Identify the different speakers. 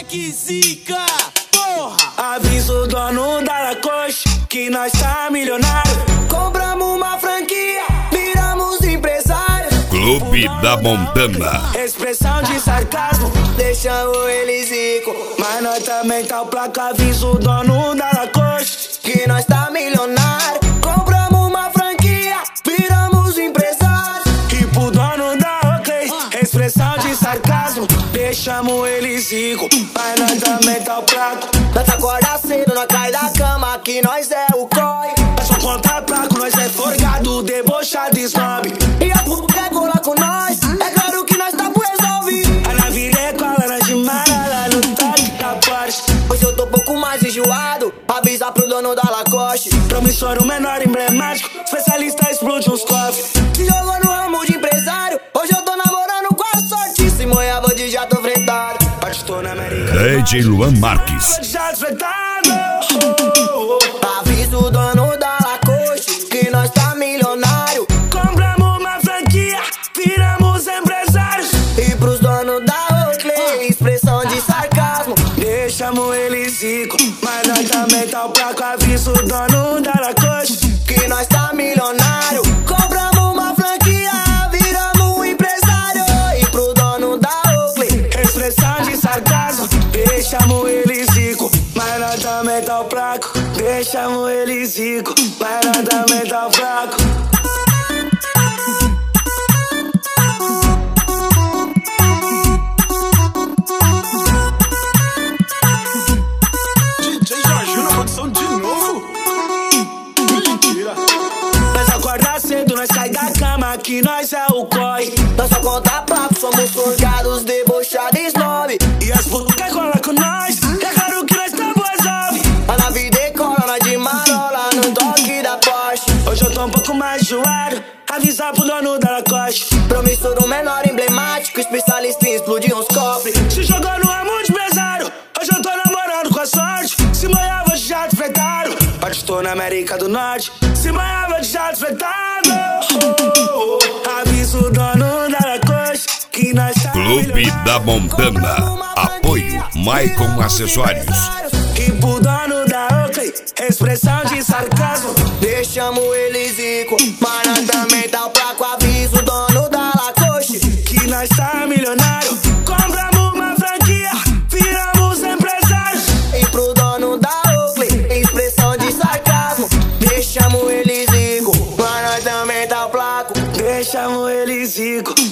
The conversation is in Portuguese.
Speaker 1: que zica, porra!
Speaker 2: Avisa o dono da Lacoste que nós tá milionário. Compramos uma franquia, viramos empresário.
Speaker 3: Clube da Montana.
Speaker 2: Expressão de sarcasmo, deixamos ele zico. Mas nós também tá o placa. Avisa o dono da Lacoste que nós tá milionário. Compramos uma franquia, viramos empresário. E pro dono da Oakley, expressão de sarcasmo, deixamos ele zico. Mas nós também tá o placa. Nós acorda cedo, nós cai da cama, que nós é o COI. Nós só conta placo, nós é forgado, debochado e snob. E a puta quer colar com nós, é claro que nós tá por resolver. A nave cola na Gimara, no toque da Porsche. Hoje eu tô um pouco mais enjoado, avisa pro dono da Lacoste. Promissor, o menor emblemático, especialista explode uns cofres. Se jogou no ramo de empresário, hoje eu tô namorando com a sorte. Se moia, vou de jato fretado. Estou na América.
Speaker 3: DJ Luan Marques.
Speaker 2: Avisa o dono da Lacoste que nós tá milionário. Compramos uma franquia, viramos empresários. E pros donos da Oakley, expressão de sarcasmo, deixamos ele zico. Mas nós também tá o placo. Avisa o dono da Lacoste que nós tá milionário. Compramos uma franquia, viramos empresário. E pro dono da Oakley, expressão de sarcasmo, deixamos ele zico. Mas nós também tá o placo. Deixamos ele zico, mas nós também tá o fraco.
Speaker 1: DJ Jorginho na produção de novo. Mentira.
Speaker 2: Nós acorda cedo, nós cai da cama, que nós é o COI. Nós só conta papo, somos forgados, debochados e snob. E as putas quer colar com nós, é claro que nós tá por resolve. A nave decola, nós de marola, no toque da Porsche. Hoje eu tô um pouco mais enjoado, avisa pro dono da Lacoste. Promissor, o menor emblemático, especialista em explodir uns cofres. Se jogou no ramo de empresário, hoje eu tô namorando com a sorte. Se moiava de jato fretado, estou na América do Norte. Se moiava de jato fretado, avisa o dono da Lacoste que nós tá
Speaker 3: Clube da Montana. Apoio Maicon Acessórios.
Speaker 2: E pro dono da Oakley, expressão de sarcasmo, deixamos ele zico. Mas nós também tá o placo. Avisa o dono da Lacoste que nós tá milionário. Compramos uma franquia, viramos empresários. E pro dono da Oakley, expressão de sarcasmo, deixamos ele zico. Mas nós também tá o placo. Deixamos ele zico.